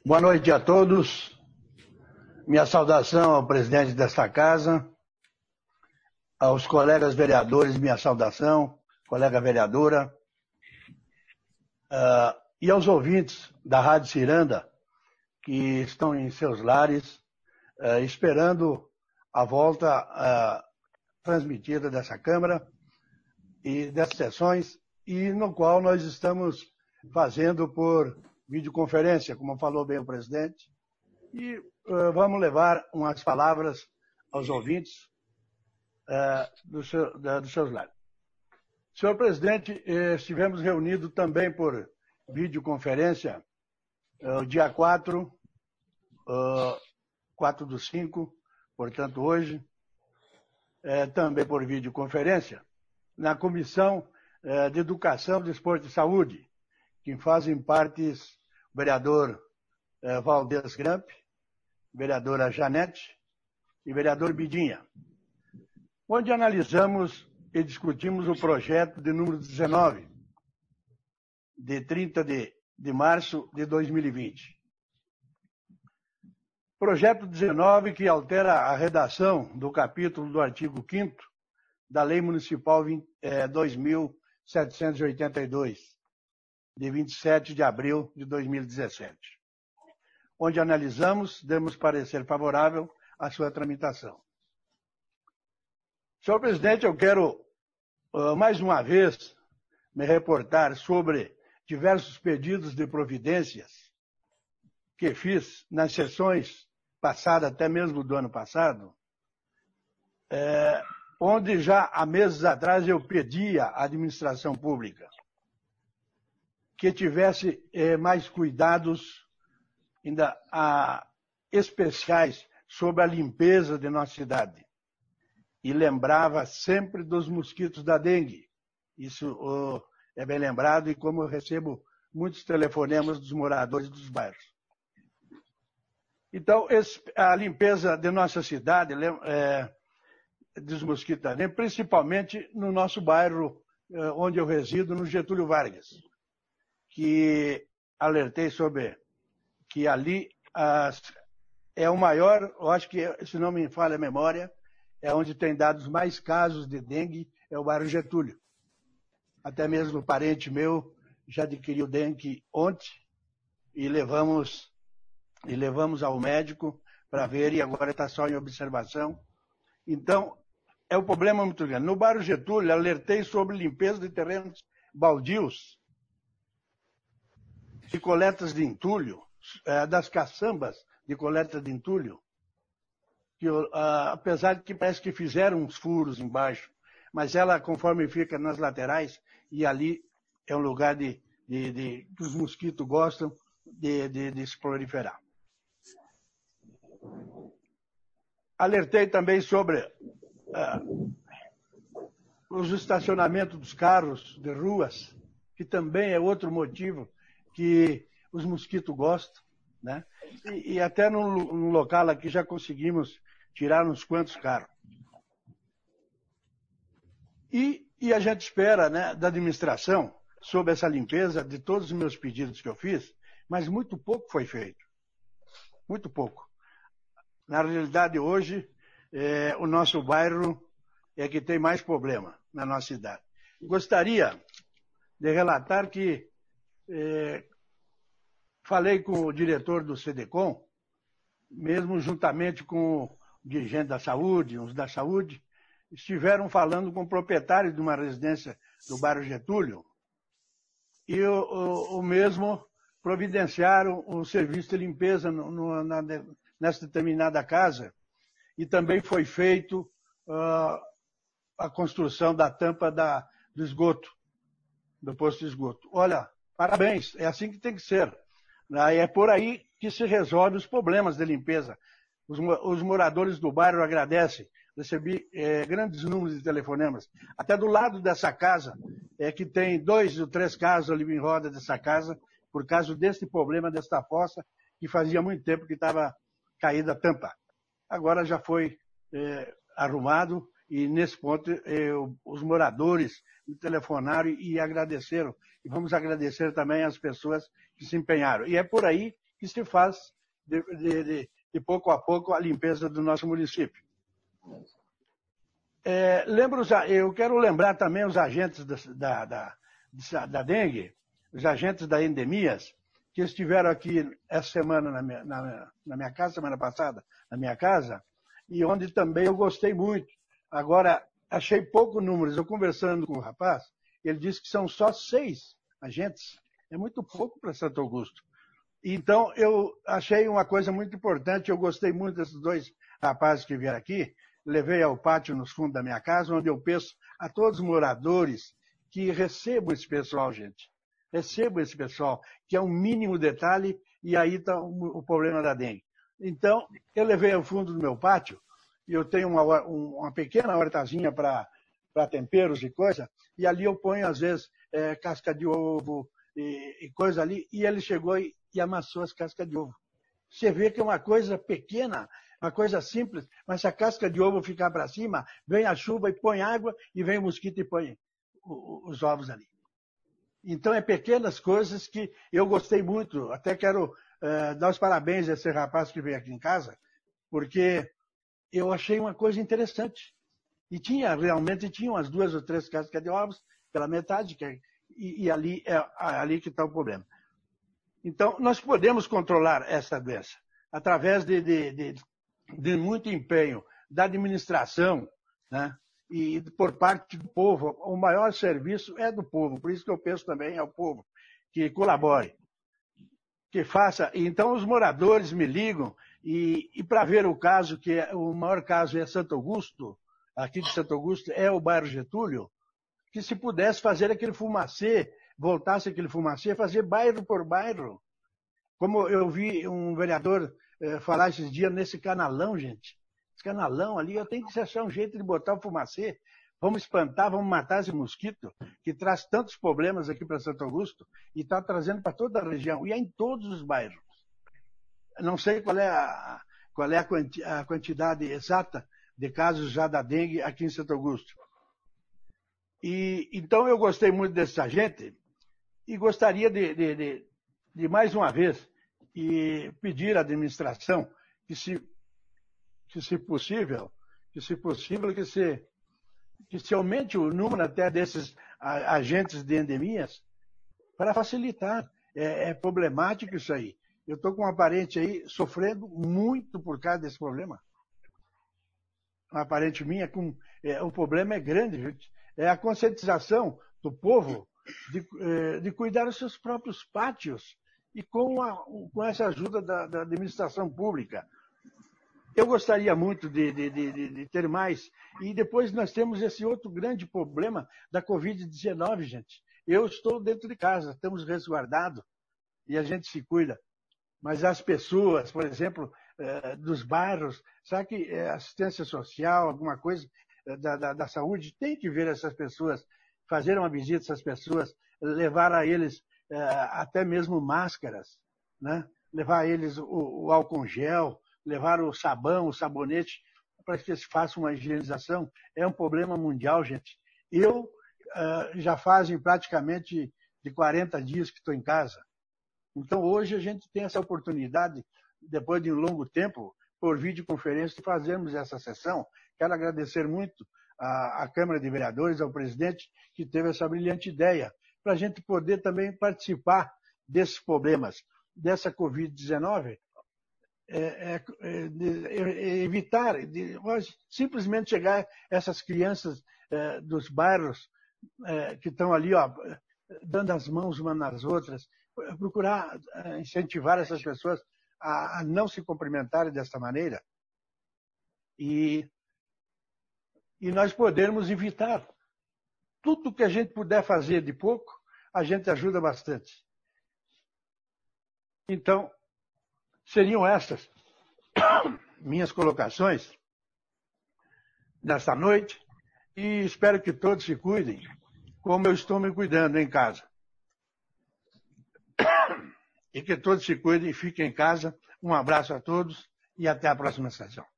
Boa noite a todos. Minha saudação ao presidente desta casa, aos colegas vereadores, minha saudação, colega vereadora, e aos ouvintes da Rádio Ciranda, que estão em seus lares, esperando a volta transmitida dessa Câmara e dessas sessões, e no qual nós estamos fazendo por videoconferência, como falou bem o presidente, e vamos levar umas palavras aos ouvintes dos seus lares. Senhor presidente, estivemos reunidos também por videoconferência o dia 4 do 5, portanto hoje, também por videoconferência, na Comissão de Educação, Desporto e Saúde, que fazem parte o vereador Valdez Gramp, vereadora Janete e vereador Bidinha, onde analisamos e discutimos o projeto de número 19, de 30 de março de 2020. Projeto 19 que altera a redação do capítulo do artigo 5º da Lei Municipal 2.782, de 27 de abril de 2017, onde analisamos, demos parecer favorável à sua tramitação. Senhor presidente, eu quero, mais uma vez, me reportar sobre diversos pedidos de providências que fiz nas sessões passadas, até mesmo do ano passado, onde já há meses atrás eu pedia à administração pública que tivesse mais cuidados ainda especiais sobre a limpeza de nossa cidade. E lembrava sempre dos mosquitos da dengue. Isso é bem lembrado, e como eu recebo muitos telefonemas dos moradores dos bairros. Então, a limpeza de nossa cidade, dos mosquitos da dengue, principalmente no nosso bairro, onde eu resido, no Getúlio Vargas, que alertei sobre que ali é o maior, eu acho que, se não me falha a memória, é onde tem dados mais casos de dengue, é o bairro Getúlio. Até mesmo um parente meu já adquiriu dengue ontem e levamos ao médico para ver, e agora está só em observação. Então, é um problema muito grande. No bairro Getúlio, alertei sobre limpeza de terrenos baldios, de coletas de entulho, das caçambas de coleta de entulho, que apesar de que parece que fizeram uns furos embaixo, mas ela, conforme fica nas laterais, e ali é um lugar que os mosquitos gostam de se proliferar. Alertei também sobre os estacionamentos dos carros de ruas, que também é outro motivo que os mosquitos gostam, né? E até no local aqui já conseguimos tirar uns quantos carros. E a gente espera, né, da administração sobre essa limpeza de todos os meus pedidos que eu fiz, mas muito pouco foi feito. Muito pouco. Na realidade, hoje, o nosso bairro é que tem mais problema na nossa cidade. Gostaria de relatar que falei com o diretor do CDCOM, mesmo juntamente com o dirigente da saúde, uns da saúde, estiveram falando com o proprietário de uma residência do bairro Getúlio, e o mesmo providenciaram o serviço de limpeza nessa determinada casa, e também foi feito a construção da tampa do esgoto, do posto de esgoto. Olha, parabéns, é assim que tem que ser. É por aí que se resolve os problemas de limpeza. Os moradores do bairro agradecem. Recebi grandes números de telefonemas. Até do lado dessa casa, que tem 2 ou 3 casos ali em roda dessa casa, por causa desse problema, desta fossa, que fazia muito tempo que estava caída a tampa. Agora já foi arrumado, e nesse ponto os moradores me telefonaram e agradeceram. E vamos agradecer também às pessoas que se empenharam. E é por aí que se faz de pouco a pouco a limpeza do nosso município. Eu quero lembrar também os agentes da dengue, os agentes da endemias, que estiveram aqui essa semana na minha casa, semana passada, na minha casa, e onde também eu gostei muito. Agora, achei pouco números. Eu conversando com o rapaz, ele disse que são só 6 agentes. É muito pouco para Santo Augusto. Então, eu achei uma coisa muito importante. Eu gostei muito desses 2 rapazes que vieram aqui. Levei ao pátio nos fundos da minha casa, onde eu peço a todos os moradores que recebam esse pessoal, gente. Recebam esse pessoal, que é um mínimo detalhe, e aí está o problema da dengue. Então, eu levei ao fundo do meu pátio, e eu tenho uma pequena hortazinha para temperos e coisa, e ali eu ponho, às vezes, casca de ovo e coisa ali, e ele chegou e amassou as cascas de ovo. Você vê que é uma coisa pequena, uma coisa simples, mas se a casca de ovo ficar para cima, vem a chuva e põe água, e vem o mosquito e põe os ovos ali. Então, é pequenas coisas que eu gostei muito. Até quero dar os parabéns a esse rapaz que veio aqui em casa, porque eu achei uma coisa interessante. E realmente tinha umas 2 ou 3 cascas de ovos pela metade, e ali é ali que está o problema. Então, nós podemos controlar essa doença através de muito empenho da administração, né? E por parte do povo. O maior serviço é do povo, por isso que eu penso também ao povo, que colabore, que faça. Então, os moradores me ligam, e para ver o caso, o maior caso é Santo Augusto, aqui de Santo Augusto, é o bairro Getúlio, que se pudesse fazer aquele fumacê, voltasse aquele fumacê, fazer bairro por bairro. Como eu vi um vereador falar esses dias nesse canalão, gente. Esse canalão ali, eu tenho que achar um jeito de botar o fumacê. Vamos espantar, vamos matar esse mosquito, que traz tantos problemas aqui para Santo Augusto, e está trazendo para toda a região, e é em todos os bairros. Não sei qual é a quantidade exata de casos já da dengue aqui em Santo Augusto. Então, eu gostei muito desse agente, e gostaria de mais uma vez, e pedir à administração que se possível, que se aumente o número até desses agentes de endemias para facilitar. É problemático isso aí. Eu estou com uma parente aí sofrendo muito por causa desse problema. Uma parente minha, o problema é grande, gente. É a conscientização do povo de cuidar dos seus próprios pátios, e com essa ajuda da administração pública. Eu gostaria muito de ter mais. E depois nós temos esse outro grande problema da Covid-19, gente. Eu estou dentro de casa, estamos resguardados, e a gente se cuida. Mas as pessoas, por exemplo, dos bairros, sabe que assistência social, alguma coisa da saúde, tem que ver essas pessoas, fazer uma visita a essas pessoas, levar a eles até mesmo máscaras, né? Levar a eles o álcool gel, levar o sabão, o sabonete, para que eles façam uma higienização. É um problema mundial, gente. Eu já fazem praticamente de 40 dias que estou em casa. Então, hoje a gente tem essa oportunidade, depois de um longo tempo, por videoconferência, de fazermos essa sessão. Quero agradecer muito à Câmara de Vereadores, ao presidente, que teve essa brilhante ideia, para a gente poder também participar desses problemas, dessa Covid-19, evitar simplesmente chegar essas crianças dos bairros que estão ali, dando as mãos umas nas outras, procurar incentivar essas pessoas a não se cumprimentarem dessa maneira, e nós podermos evitar. Tudo que a gente puder fazer de pouco, a gente ajuda bastante. Então, seriam estas minhas colocações nesta noite, e espero que todos se cuidem, como eu estou me cuidando em casa. E que todos se cuidem e fiquem em casa. Um abraço a todos e até a próxima sessão.